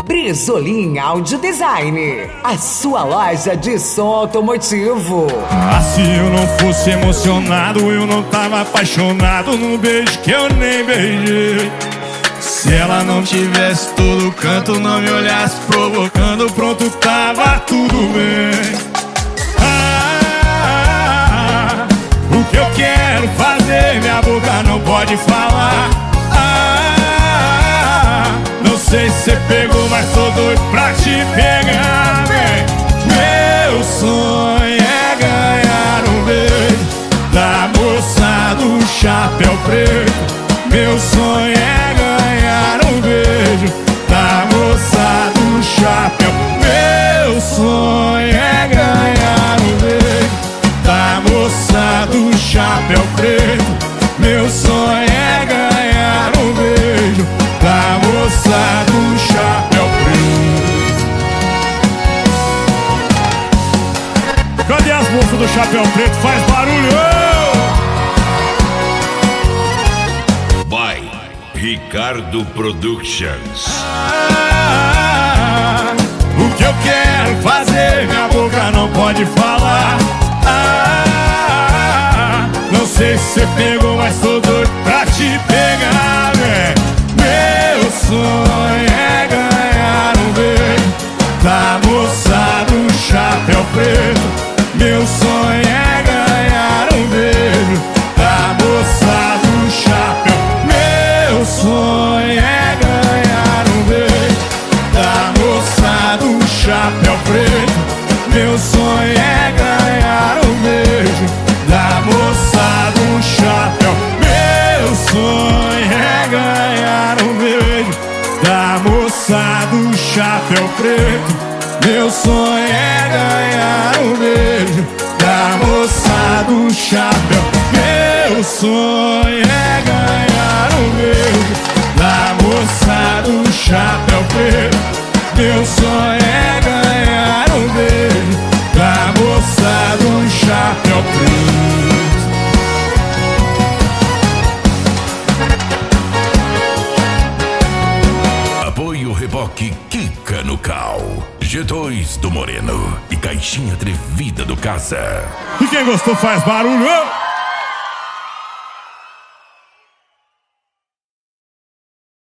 Brizolim Audio Design, a sua loja de som automotivo. Ah, se eu não fosse emocionado, eu não tava apaixonado num beijo que eu nem beijei. Se ela não tivesse todo canto, não me olhasse provocando, pronto, tava tudo bem. O que eu quero fazer, minha boca não pode falar. Não sei se você pegou, mas tô doido pra te pegar, vem. Meu sonho é ganhar um beijo da moça do chapéu preto. Meu sonho é ganhar um beijo da moça do chapéu. Meu sonho é ganhar um beijo da moça do chapéu preto. Meu sonho é ganhar um beijo da moça do chapéu preto. Cadê as moças do chapéu preto? Faz barulho! By Ricardo Productions. O que eu quero fazer, minha boca não pode falar. Não sei se você pegou, mas tô doido pra te pegar, né? Meu sonho é ganhar um beijo da moça do chapéu preto. Meu sonho é ganhar um beijo da moça do chapéu. Meu sonho é ganhar um beijo da moça do chapéu preto. Meu sonho é ganhar um beijo da moça do chapéu. Meu sonho é ganhar um beijo da moça do chapéu preto. Meu sonho é ganhar um beijo da moça do chapéu. Meu sonho é ganhar um beijo da moça do chapéu preto. Meu sonho é ganhar um beijo da moça do chapéu preto. Apoio Reboque Kika no Cal, G2 do Moreno e Caixinha Atrevida do Casa. E quem gostou faz barulho!